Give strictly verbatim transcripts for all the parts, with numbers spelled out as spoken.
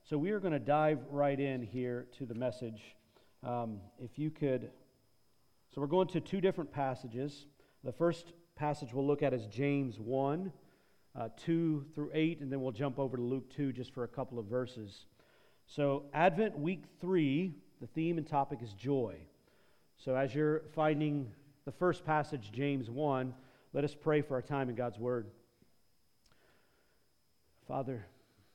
So we are going to dive right in here to the message. Um, if you could, so we're going to two different passages. The first passage we'll look at is James one, uh, two through eight, and then we'll jump over to Luke two just for a couple of verses. So Advent week three, the theme and topic is joy. So as you're finding the first passage, James one, let us pray for our time in God's Word. Father,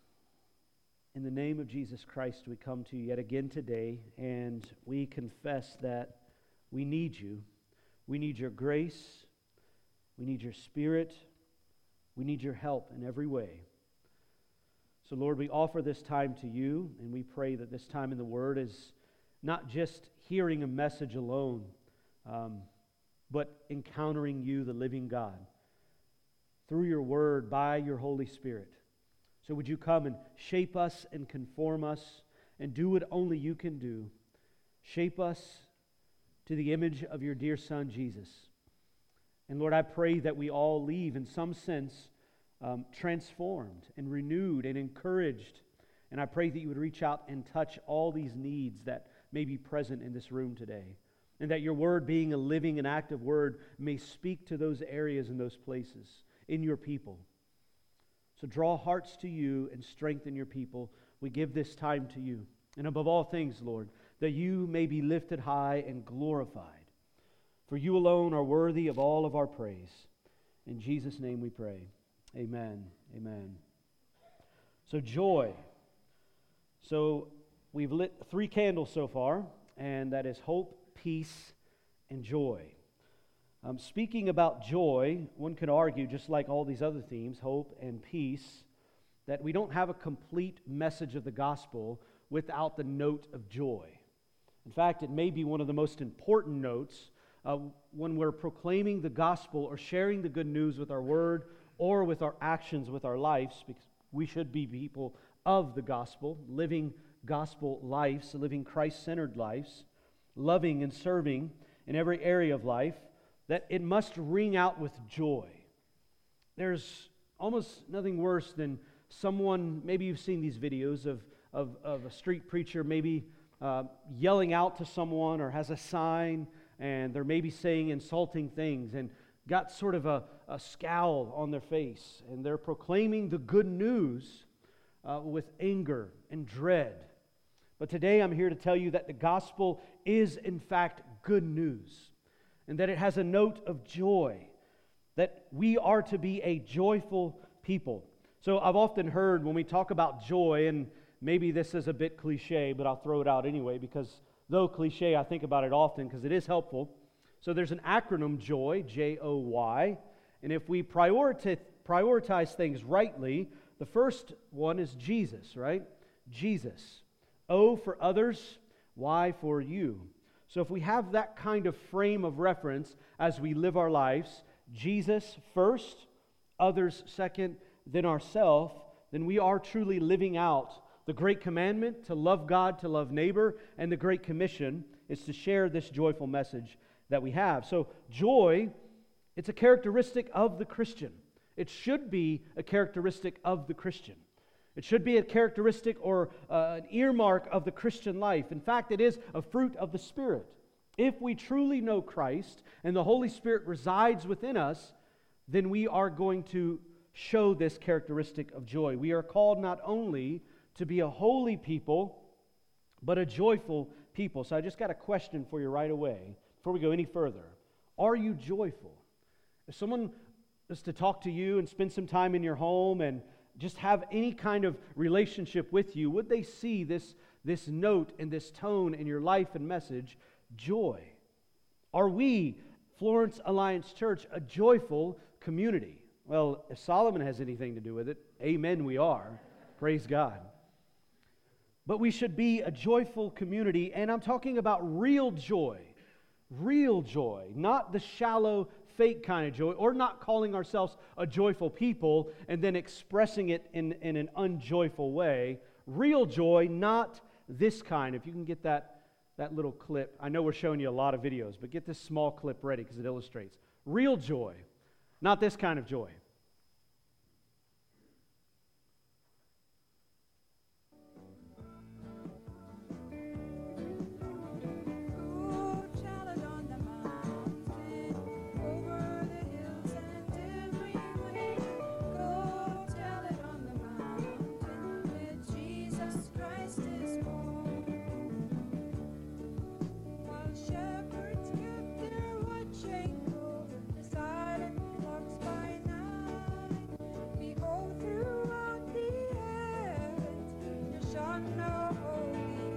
in the name of Jesus Christ, we come to you yet again today, and we confess that we need you. We need your grace. We need your Spirit. We need your help in every way. So, Lord, we offer this time to you, and we pray that this time in the Word is not just hearing a message alone, um, but encountering you, the living God, through your Word, by your Holy Spirit. So would you come and shape us and conform us and do what only you can do. Shape us to the image of your dear Son, Jesus. And Lord, I pray that we all leave in some sense um, transformed and renewed and encouraged. And I pray that you would reach out and touch all these needs that may be present in this room today. And that your word, being a living and active word, may speak to those areas and those places in your people. So draw hearts to you and strengthen your people. We give this time to you. And above all things, Lord, that you may be lifted high and glorified. For you alone are worthy of all of our praise. In Jesus' name we pray. Amen. Amen. So joy. So we've lit three candles so far, and that is hope, peace, and joy. Um, speaking about joy, one could argue, just like all these other themes, hope and peace, that we don't have a complete message of the gospel without the note of joy. In fact, it may be one of the most important notes uh, when we're proclaiming the gospel or sharing the good news with our word or with our actions with our lives, because we should be people of the gospel, living gospel lives, living Christ-centered lives, loving and serving in every area of life, that it must ring out with joy. There's almost nothing worse than someone, maybe you've seen these videos of, of, of a street preacher maybe uh, yelling out to someone or has a sign and they're maybe saying insulting things and got sort of a, a scowl on their face and they're proclaiming the good news uh, with anger and dread. But today I'm here to tell you that the gospel is in fact good news. And that it has a note of joy, that we are to be a joyful people. So I've often heard when we talk about joy, and maybe this is a bit cliche, but I'll throw it out anyway, because though cliche, I think about it often because it is helpful. So there's an acronym, JOY, J O Y, and if we prioritize, prioritize things rightly, the first one is Jesus, right? Jesus. O for others, Y for you. So if we have that kind of frame of reference as we live our lives, Jesus first, others second, then ourselves, then we are truly living out the great commandment to love God, to love neighbor, and the great commission is to share this joyful message that we have. So joy, it's a characteristic of the Christian. It should be a characteristic of the Christian. It should be a characteristic or uh, an earmark of the Christian life. In fact, it is a fruit of the Spirit. If we truly know Christ and the Holy Spirit resides within us, then we are going to show this characteristic of joy. We are called not only to be a holy people, but a joyful people. So I just got a question for you right away before we go any further. Are you joyful? If someone is to talk to you and spend some time in your home and just have any kind of relationship with you, would they see this, this note and this tone in your life and message, joy? Are we, Florence Alliance Church, a joyful community? Well, if Solomon has anything to do with it, amen, we are. Praise God. But we should be a joyful community, and I'm talking about real joy. Real joy, not the shallow, fake kind of joy, or not calling ourselves a joyful people and then expressing it in, in an unjoyful way. Real joy, not this kind. If you can get that, that little clip. I know we're showing you a lot of videos, but get this small clip ready because it illustrates. Real joy, not this kind of joy. on the holy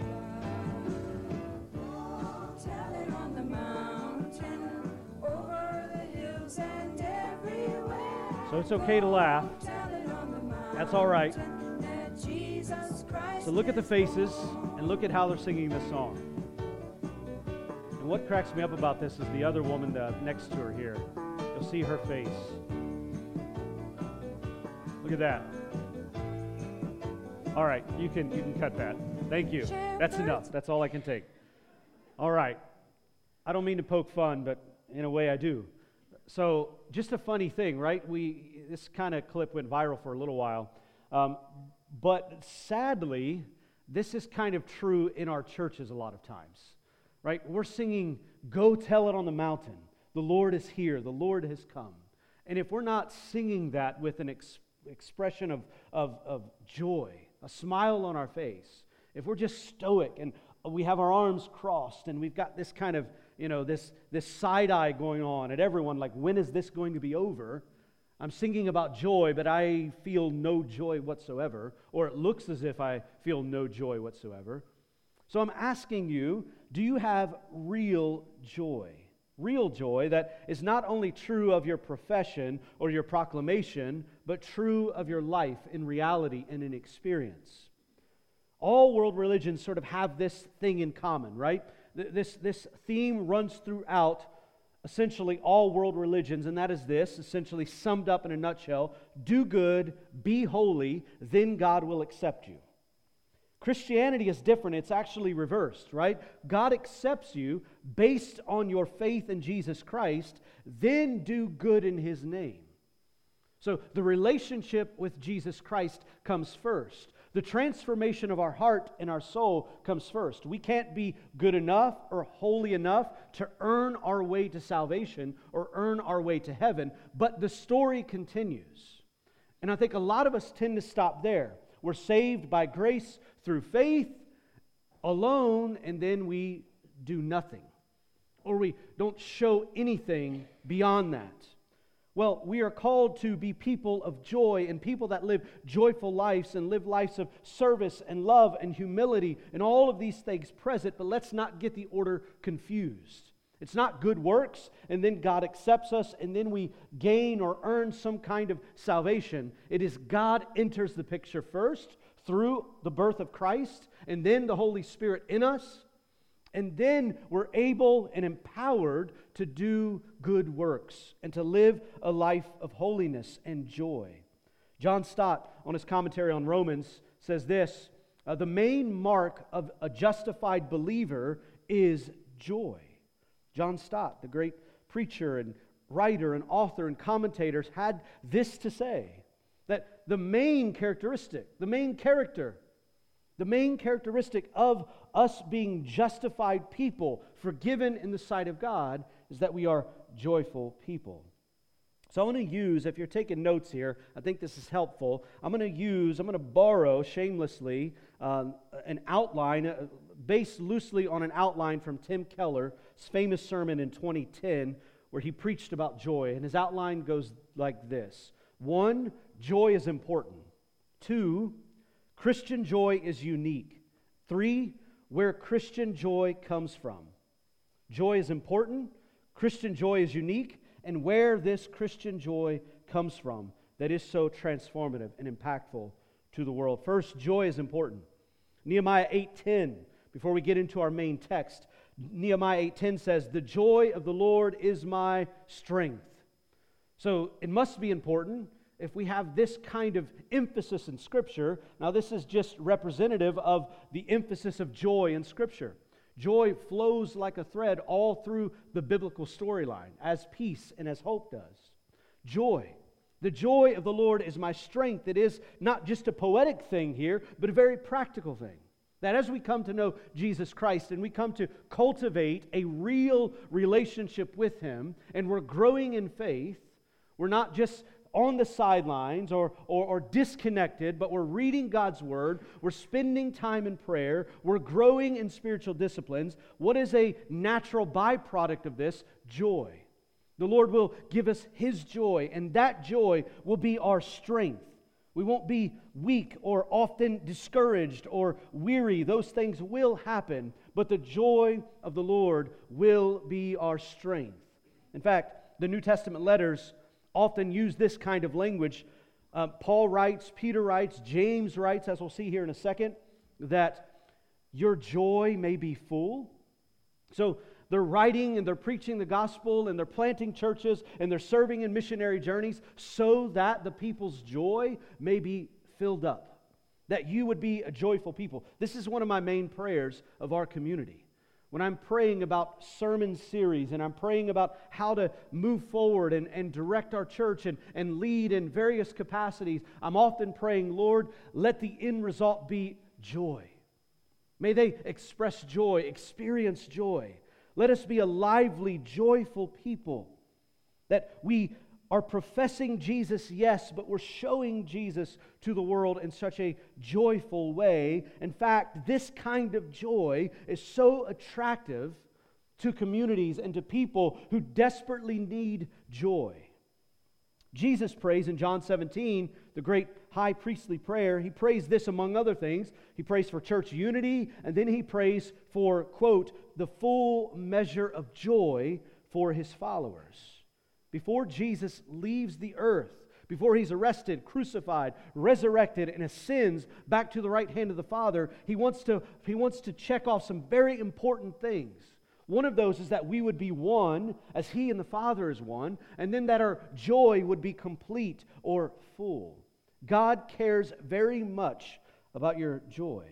cloud. Tell it on the mountain, over the hills and everywhere. So it's okay to laugh. That's all right. So look at the faces and look at how they're singing this song. And what cracks me up about this is the other woman uh, next to her here. You'll see her face. Look at that. All right, you can you can cut that. Thank you. That's enough. That's all I can take. All right. I don't mean to poke fun, but in a way I do. So just a funny thing, right? We this kind of clip went viral for a little while. Um, but sadly, this is kind of true in our churches a lot of times, right? We're singing, "Go tell it on the mountain. The Lord is here. The Lord has come." And if we're not singing that with an ex- expression of, of, of joy, a smile on our face, if we're just stoic and we have our arms crossed and we've got this kind of, you know, this, this side eye going on at everyone, like, when is this going to be over? I'm singing about joy, but I feel no joy whatsoever, or it looks as if I feel no joy whatsoever. So I'm asking you, do you have real joy? Real joy that is not only true of your profession or your proclamation, but true of your life in reality and in experience. All world religions sort of have this thing in common, right? This, this theme runs throughout essentially all world religions, and that is this, essentially summed up in a nutshell: do good, be holy, then God will accept you. Christianity is different. It's actually reversed, right? God accepts you based on your faith in Jesus Christ, then do good in His name. So the relationship with Jesus Christ comes first. The transformation of our heart and our soul comes first. We can't be good enough or holy enough to earn our way to salvation or earn our way to heaven, but the story continues. And I think a lot of us tend to stop there. We're saved by grace through faith alone, and then we do nothing. Or we don't show anything beyond that. Well, we are called to be people of joy and people that live joyful lives and live lives of service and love and humility and all of these things present, but let's not get the order confused. It's not good works and then God accepts us and then we gain or earn some kind of salvation. It is God enters the picture first through the birth of Christ and then the Holy Spirit in us. And then we're able and empowered to do good works and to live a life of holiness and joy. John Stott, on his commentary on Romans, says this: uh, the main mark of a justified believer is joy. John Stott, the great preacher and writer and author and commentator, had this to say, that the main characteristic, the main character, the main characteristic of us being justified people, forgiven in the sight of God, is that we are joyful people. So I want to use, if you're taking notes here, I think this is helpful. I'm going to use, I'm going to borrow shamelessly um, an outline, uh, based loosely on an outline from Tim Keller's famous sermon in twenty ten, where he preached about joy. And his outline goes like this. One, joy is important. Two, Christian joy is unique. Three, where Christian joy comes from. Joy is important, Christian joy is unique, and where this Christian joy comes from that is so transformative and impactful to the world. First, joy is important. Nehemiah eight ten, before we get into our main text, Nehemiah eight ten says, "The joy of the Lord is my strength." So it must be important if we have this kind of emphasis in Scripture. Now, this is just representative of the emphasis of joy in Scripture. Joy flows like a thread all through the biblical storyline, as peace and as hope does. Joy. The joy of the Lord is my strength. It is not just a poetic thing here, but a very practical thing. That as we come to know Jesus Christ and we come to cultivate a real relationship with Him, and we're growing in faith, we're not just on the sidelines or, or, or disconnected, but we're reading God's Word, we're spending time in prayer, we're growing in spiritual disciplines. What is a natural byproduct of this? Joy. The Lord will give us His joy, and that joy will be our strength. We won't be weak or often discouraged or weary. Those things will happen, but the joy of the Lord will be our strength. In fact, the New Testament letters often use this kind of language. Uh, Paul writes, Peter writes, James writes, as we'll see here in a second, that your joy may be full. So they're writing and they're preaching the gospel and they're planting churches and they're serving in missionary journeys so that the people's joy may be filled up, that you would be a joyful people. This is one of my main prayers of our community. When I'm praying about sermon series and I'm praying about how to move forward and, and direct our church and, and lead in various capacities, I'm often praying, Lord, let the end result be joy. May they express joy, experience joy. Let us be a lively, joyful people, that we are professing Jesus, yes, but we're showing Jesus to the world in such a joyful way. In fact, this kind of joy is so attractive to communities and to people who desperately need joy. Jesus prays in John seventeen, the great high priestly prayer. He prays this among other things. He prays for church unity, and then he prays for, quote, the full measure of joy for his followers. Before Jesus leaves the earth, before he's arrested, crucified, resurrected, and ascends back to the right hand of the Father, he wants to, he wants to check off some very important things. One of those is that we would be one as He and the Father is one, and then that our joy would be complete or full. God cares very much about your joy.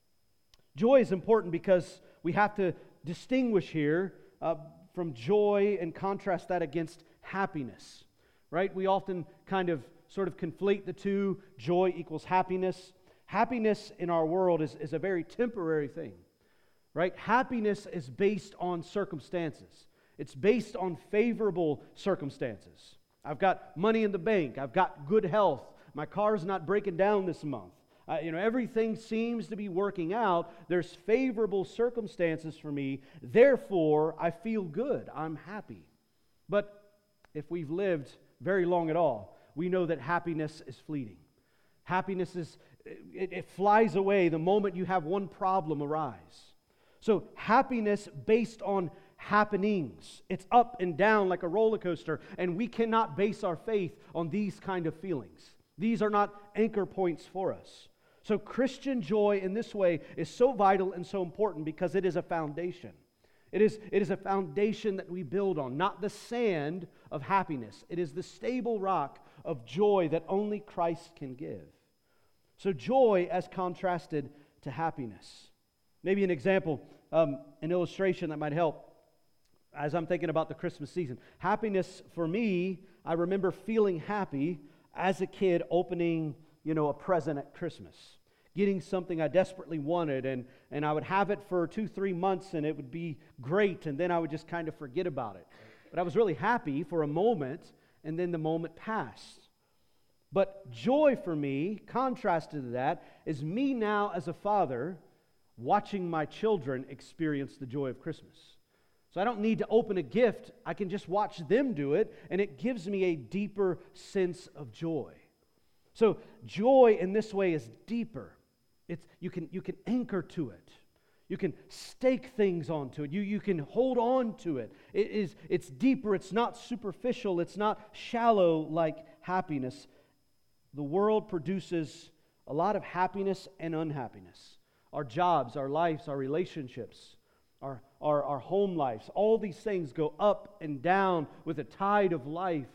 Joy is important because we have to distinguish here uh, from joy and contrast that against happiness, right? We often kind of sort of conflate the two. Joy equals happiness. Happiness in our world is, is a very temporary thing. Right? Happiness is based on circumstances. It's based on favorable circumstances. I've got money in the bank. I've got good health. My car's not breaking down this month. Uh, you know, everything seems to be working out. There's favorable circumstances for me. Therefore, I feel good. I'm happy. But if we've lived very long at all, we know that happiness is fleeting. Happiness is, it, it flies away the moment you have one problem arise. So happiness based on happenings. It's up and down like a roller coaster, and we cannot base our faith on these kind of feelings. These are not anchor points for us. So Christian joy in this way is so vital and so important because it is a foundation. It is, it is a foundation that we build on, not the sand of happiness. It is the stable rock of joy that only Christ can give. So joy as contrasted to happiness. Maybe an example, um, an illustration that might help as I'm thinking about the Christmas season. Happiness for me, I remember feeling happy as a kid opening, you know, a present at Christmas. Getting something I desperately wanted, and, and I would have it for two, three months, and it would be great, and then I would just kind of forget about it. But I was really happy for a moment, and then the moment passed. But joy for me, contrasted to that, is me now as a father watching my children experience the joy of Christmas. So I don't need to open a gift. I can just watch them do it, and it gives me a deeper sense of joy. So joy in this way is deeper. It's, you can, you can anchor to it. You can stake things onto it. You, you can hold on to it. It is, it's deeper. It's not superficial. It's not shallow like happiness. The world produces a lot of happiness and unhappiness. Our jobs, our lives, our relationships, our, our, our home lives, all these things go up and down with a tide of life.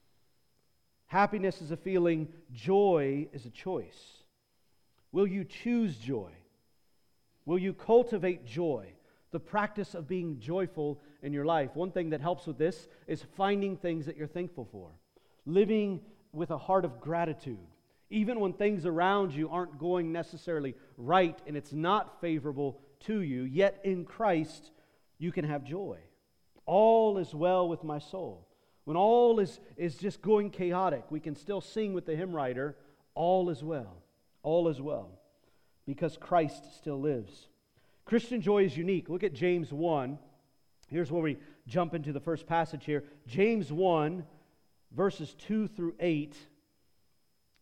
Happiness is a feeling, joy is a choice. Will you choose joy? Will you cultivate joy? The practice of being joyful in your life. One thing that helps with this is finding things that you're thankful for. Living with a heart of gratitude. Even when things around you aren't going necessarily right and it's not favorable to you, yet in Christ you can have joy. All is well with my soul. When all is, is just going chaotic, we can still sing with the hymn writer, all is well, all is well, because Christ still lives. Christian joy is unique. Look at James one. Here's where we jump into the first passage here. James one, verses two through eight.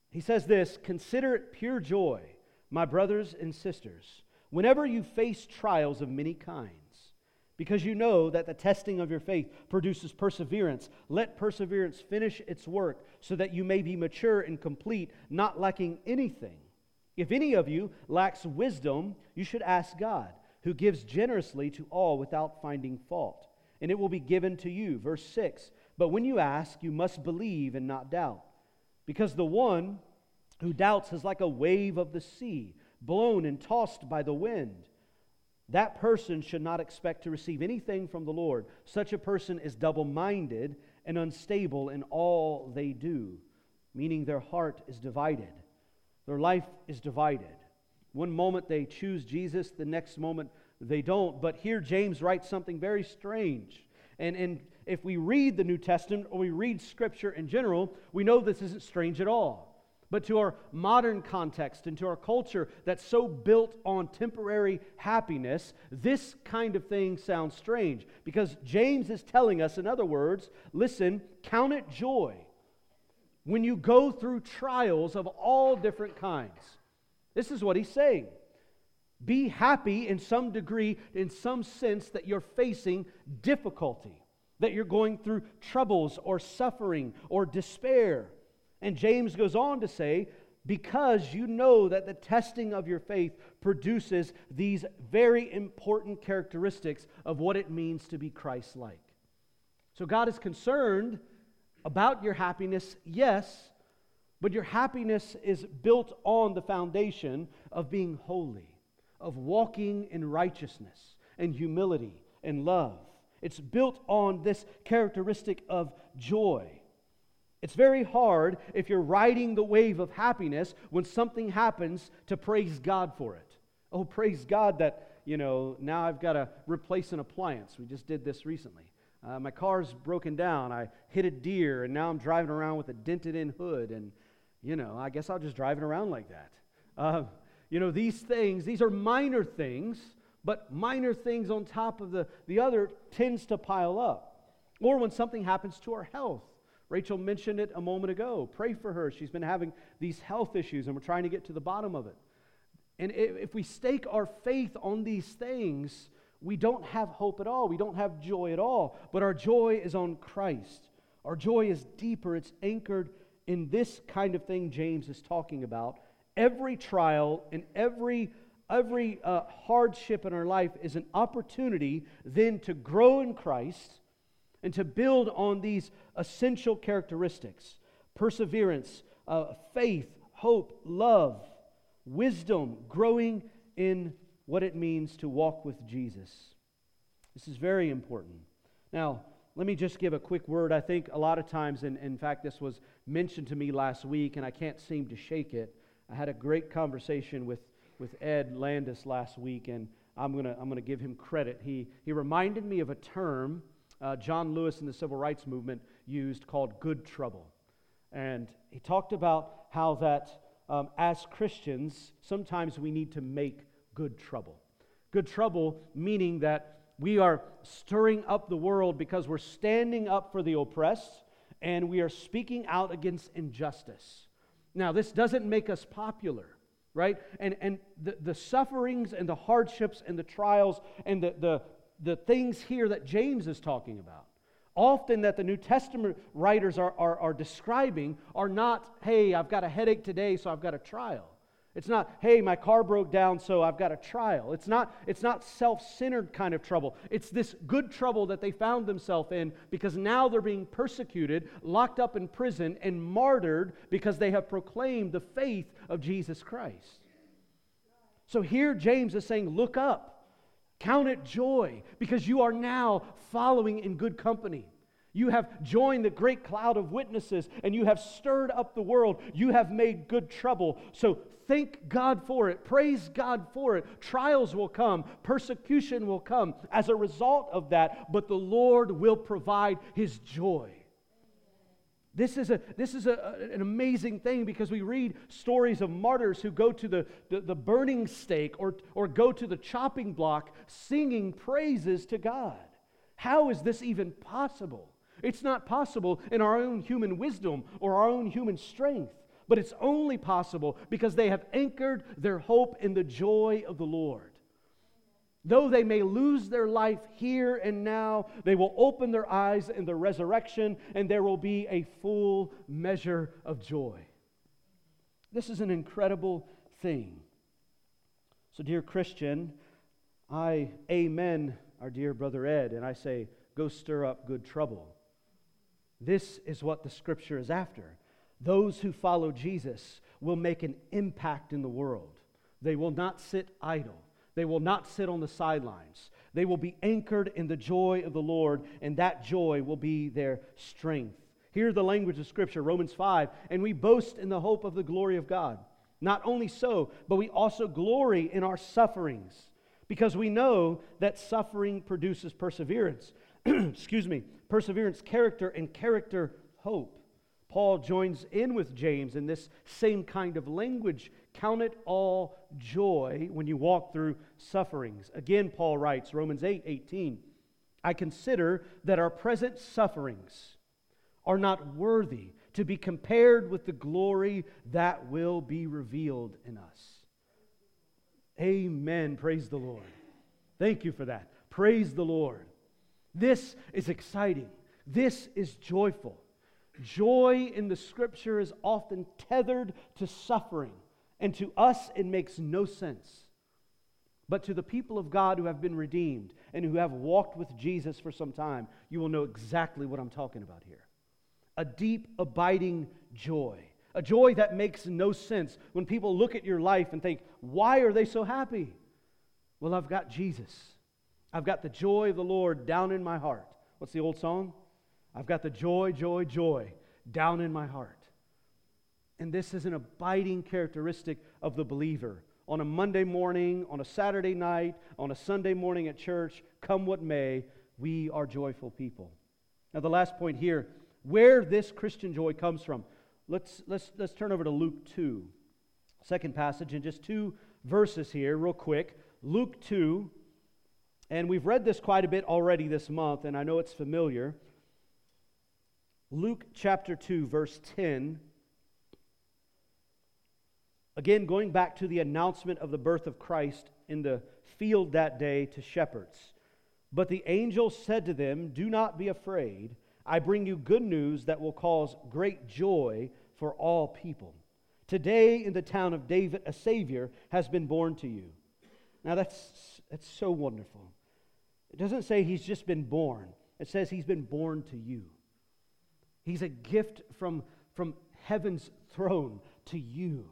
He says this, "Consider it pure joy, my brothers and sisters, whenever you face trials of many kinds, because you know that the testing of your faith produces perseverance. Let perseverance finish its work, so that you may be mature and complete, not lacking anything. If any of you lacks wisdom, you should ask God, who gives generously to all without finding fault, and it will be given to you." Verse six, "But when you ask, you must believe and not doubt, because the one who doubts is like a wave of the sea, blown and tossed by the wind. That person should not expect to receive anything from the Lord. Such a person is double-minded and unstable in all they do," meaning their heart is divided. Their life is divided. One moment they choose Jesus, the next moment they don't. But here James writes something very strange. And, and if we read the New Testament or we read Scripture in general, we know this isn't strange at all. But to our modern context and to our culture that's so built on temporary happiness, this kind of thing sounds strange. Because James is telling us, in other words, listen, count it joy when you go through trials of all different kinds. This is what he's saying. Be happy in some degree, in some sense, that you're facing difficulty, that you're going through troubles or suffering or despair. And James goes on to say, because you know that the testing of your faith produces these very important characteristics of what it means to be Christ-like. So God is concerned about your happiness, yes, but your happiness is built on the foundation of being holy, of walking in righteousness and humility and love. It's built on this characteristic of joy. It's very hard if you're riding the wave of happiness when something happens to praise God for it. Oh, praise God that, you know, now I've got to replace an appliance. We just did this recently. Uh, my car's broken down. I hit a deer, and now I'm driving around with a dented-in hood, and, you know, I guess I'll just drive it around like that. Uh, you know, these things, these are minor things, but minor things on top of the, the other tends to pile up. Or when something happens to our health. Rachel mentioned it a moment ago. Pray for her. She's been having these health issues, and we're trying to get to the bottom of it. And if we stake our faith on these things, we don't have hope at all. We don't have joy at all. But our joy is on Christ. Our joy is deeper. It's anchored in this kind of thing James is talking about. Every trial and every, every uh, hardship in our life is an opportunity then to grow in Christ and to build on these essential characteristics: perseverance, uh, faith, hope, love, wisdom, growing in what it means to walk with Jesus. This is very important. Now, let me just give a quick word. I think a lot of times, and in fact this was mentioned to me last week, and I can't seem to shake it. I had a great conversation with, with Ed Landis last week, and I'm gonna I'm gonna give him credit. He he reminded me of a term Uh, John Lewis in the Civil Rights Movement used called good trouble. And he talked about how that um, as Christians, sometimes we need to make good trouble. Good trouble meaning that we are stirring up the world because we're standing up for the oppressed and we are speaking out against injustice. Now, this doesn't make us popular, right? And and the, the sufferings and the hardships and the trials and the the the things here that James is talking about, often that the New Testament writers are, are, are describing, are not, hey, I've got a headache today, so I've got a trial. It's not, hey, my car broke down, so I've got a trial. It's not, it's not self-centered kind of trouble. It's this good trouble that they found themselves in because now they're being persecuted, locked up in prison, and martyred because they have proclaimed the faith of Jesus Christ. So here James is saying, look up. Count it joy, because you are now following in good company. You have joined the great cloud of witnesses, and you have stirred up the world. You have made good trouble. So thank God for it. Praise God for it. Trials will come. Persecution will come as a result of that, but the Lord will provide His joy. This is a this is a, an amazing thing, because we read stories of martyrs who go to the, the, the burning stake or, or go to the chopping block singing praises to God. How is this even possible? It's not possible in our own human wisdom or our own human strength. But it's only possible because they have anchored their hope in the joy of the Lord. Though they may lose their life here and now, they will open their eyes in the resurrection, and there will be a full measure of joy. This is an incredible thing. So, dear Christian, I amen our dear brother Ed, and I say, go stir up good trouble. This is what the Scripture is after. Those who follow Jesus will make an impact in the world. They will not sit idle. They will not sit on the sidelines. They will be anchored in the joy of the Lord, and that joy will be their strength. Hear the language of Scripture, Romans five, and we boast in the hope of the glory of God. Not only so, but we also glory in our sufferings, because we know that suffering produces perseverance. Excuse me, perseverance, character, and character, hope. Paul joins in with James in this same kind of language. Count it all joy when you walk through sufferings. Again, Paul writes, Romans eight eighteen, I consider that our present sufferings are not worthy to be compared with the glory that will be revealed in us. Amen. Praise the Lord. Thank you for that. Praise the Lord. This is exciting. This is joyful. Joy in the Scripture is often tethered to suffering, and to us it makes no sense. But to the people of God who have been redeemed and who have walked with Jesus for some time, you will know exactly what I'm talking about here. A deep, abiding joy. A joy that makes no sense when people look at your life and think, why are they so happy? Well, I've got Jesus. I've got the joy of the Lord down in my heart. What's the old song? I've got the joy, joy, joy down in my heart. And this is an abiding characteristic of the believer. On a Monday morning, on a Saturday night, on a Sunday morning at church, come what may, we are joyful people. Now the last point here, where this Christian joy comes from. Let's, let's, let's turn over to Luke two. Second passage, in just two verses here, real quick. Luke two, and we've read this quite a bit already this month, and I know it's familiar. Luke chapter two, verse ten. Again, going back to the announcement of the birth of Christ in the field that day to shepherds. But the angel said to them, do not be afraid. I bring you good news that will cause great joy for all people. Today in the town of David, a Savior has been born to you. Now that's, that's so wonderful. It doesn't say he's just been born. It says he's been born to you. He's a gift from, from heaven's throne to you.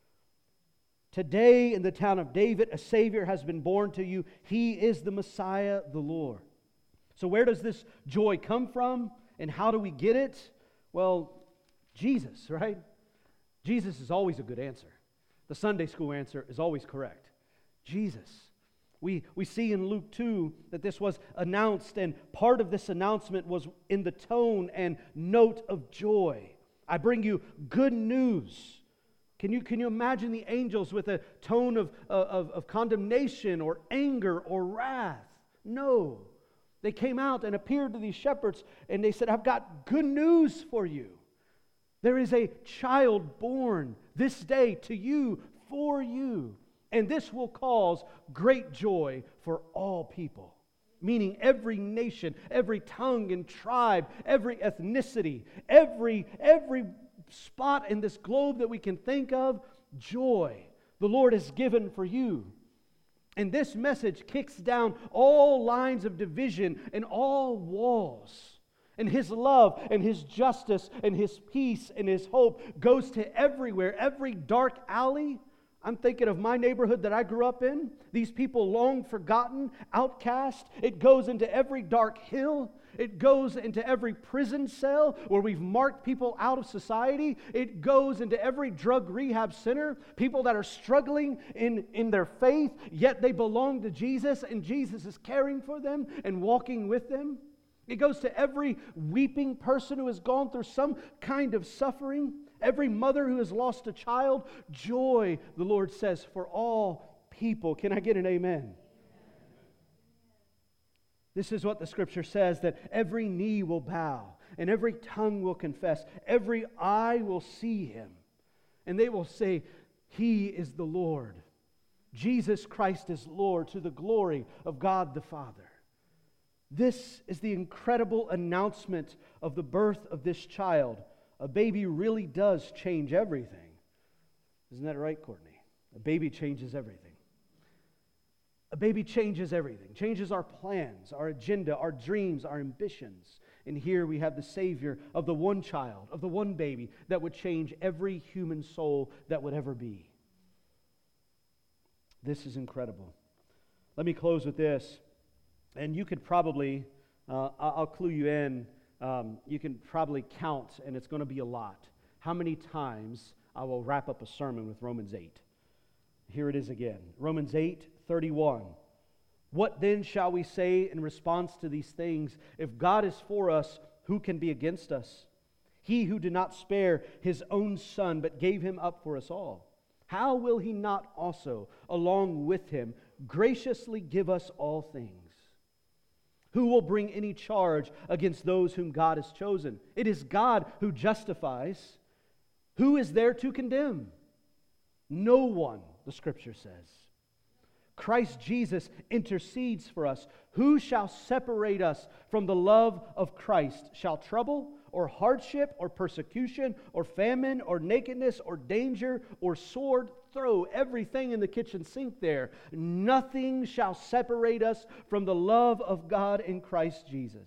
Today in the town of David, a Savior has been born to you. He is the Messiah, the Lord. So where does this joy come from? And how do we get it? Well, Jesus, right? Jesus is always a good answer. The Sunday school answer is always correct. Jesus. We, we see in Luke two that this was announced, and part of this announcement was in the tone and note of joy. I bring you good news. Can you, can you imagine the angels with a tone of, of, of condemnation or anger or wrath? No. They came out and appeared to these shepherds, and they said, I've got good news for you. There is a child born this day to you, for you. And this will cause great joy for all people. Meaning every nation, every tongue and tribe, every ethnicity, every, every spot in this globe that we can think of, joy the Lord has given for you. And this message kicks down all lines of division and all walls. And His love and His justice and His peace and His hope goes to everywhere, every dark alley. I'm thinking of my neighborhood that I grew up in. These people long forgotten, outcast. It goes into every dark hill. It goes into every prison cell where we've marked people out of society. It goes into every drug rehab center. People that are struggling in, in their faith, yet they belong to Jesus, and Jesus is caring for them and walking with them. It goes to every weeping person who has gone through some kind of suffering. Every mother who has lost a child. Joy, the Lord says, for all people. Can I get an amen? This is what the Scripture says, that every knee will bow and every tongue will confess. Every eye will see Him. And they will say, He is the Lord. Jesus Christ is Lord, to the glory of God the Father. This is the incredible announcement of the birth of this child. A baby really does change everything. Isn't that right, Courtney? A baby changes everything. A baby changes everything, changes our plans, our agenda, our dreams, our ambitions. And here we have the Savior of the one child, of the one baby that would change every human soul that would ever be. This is incredible. Let me close with this. And you could probably, uh, I'll clue you in, um, you can probably count, and it's going to be a lot, how many times I will wrap up a sermon with Romans eight. Here it is again. Romans eight thirty-one. What then shall we say in response to these things? If God is for us, who can be against us? He who did not spare His own Son, but gave Him up for us all, how will He not also, along with Him, graciously give us all things? Who will bring any charge against those whom God has chosen? It is God who justifies. Who is there to condemn? No one, the Scripture says. Christ Jesus intercedes for us. Who shall separate us from the love of Christ? Shall trouble, or hardship, or persecution, or famine, or nakedness, or danger, or sword? Throw everything in the kitchen sink there. Nothing shall separate us from the love of God in Christ Jesus.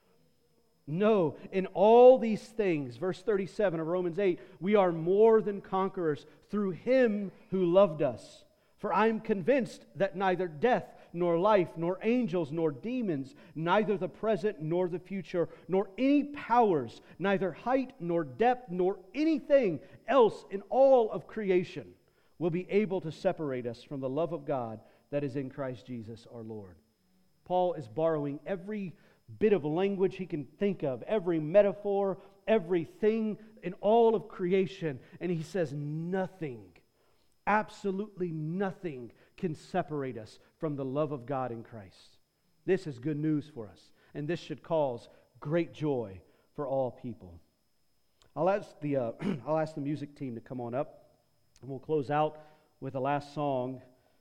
No, in all these things, verse thirty-seven of Romans eight, we are more than conquerors through Him who loved us. For I am convinced that neither death, nor life, nor angels, nor demons, neither the present nor the future, nor any powers, neither height nor depth, nor anything else in all of creation will be able to separate us from the love of God that is in Christ Jesus our Lord. Paul is borrowing every bit of language he can think of, every metaphor, everything in all of creation, and he says nothing, absolutely nothing can separate us from the love of God in Christ. This is good news for us, and this should cause great joy for all people. I'll ask the uh, I'll ask the music team to come on up. And we'll close out with the last song.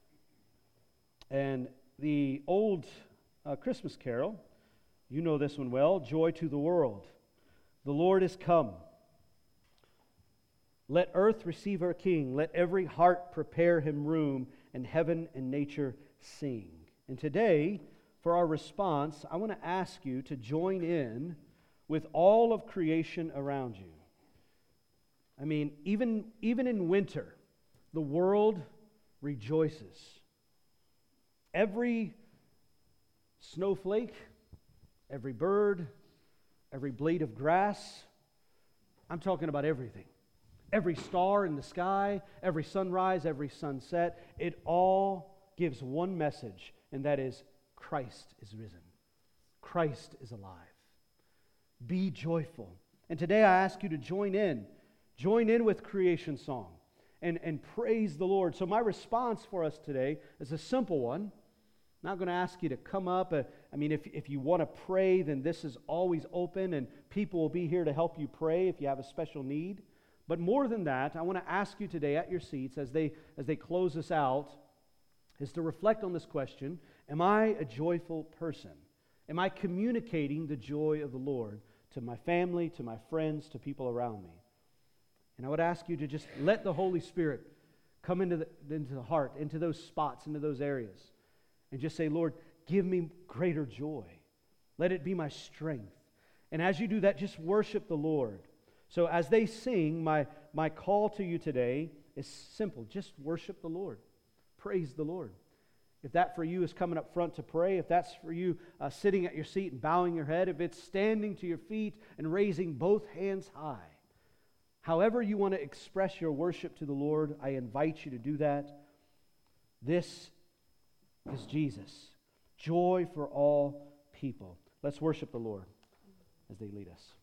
And the old uh, Christmas carol, you know this one well, Joy to the World. The Lord is come. Let earth receive her King. Let every heart prepare Him room, and heaven and nature sing. And today, for our response, I want to ask you to join in with all of creation around you. I mean, even, even in winter, the world rejoices. Every snowflake, every bird, every blade of grass, I'm talking about everything. Every star in the sky, every sunrise, every sunset, it all gives one message, and that is Christ is risen. Christ is alive. Be joyful. And today I ask you to join in. Join in with creation song and, and praise the Lord. So my response for us today is a simple one. I'm not going to ask you to come up. Uh, I mean, if, if you want to pray, then this is always open, and people will be here to help you pray if you have a special need. But more than that, I want to ask you today at your seats as they, as they close us out, is to reflect on this question: am I a joyful person? Am I communicating the joy of the Lord to my family, to my friends, to people around me? And I would ask you to just let the Holy Spirit come into the, into the heart, into those spots, into those areas, and just say, Lord, give me greater joy. Let it be my strength. And as you do that, just worship the Lord. So as they sing, my, my call to you today is simple. Just worship the Lord. Praise the Lord. If that for you is coming up front to pray, if that's for you uh, sitting at your seat and bowing your head, if it's standing to your feet and raising both hands high, however you want to express your worship to the Lord, I invite you to do that. This is Jesus. Joy for all people. Let's worship the Lord as they lead us.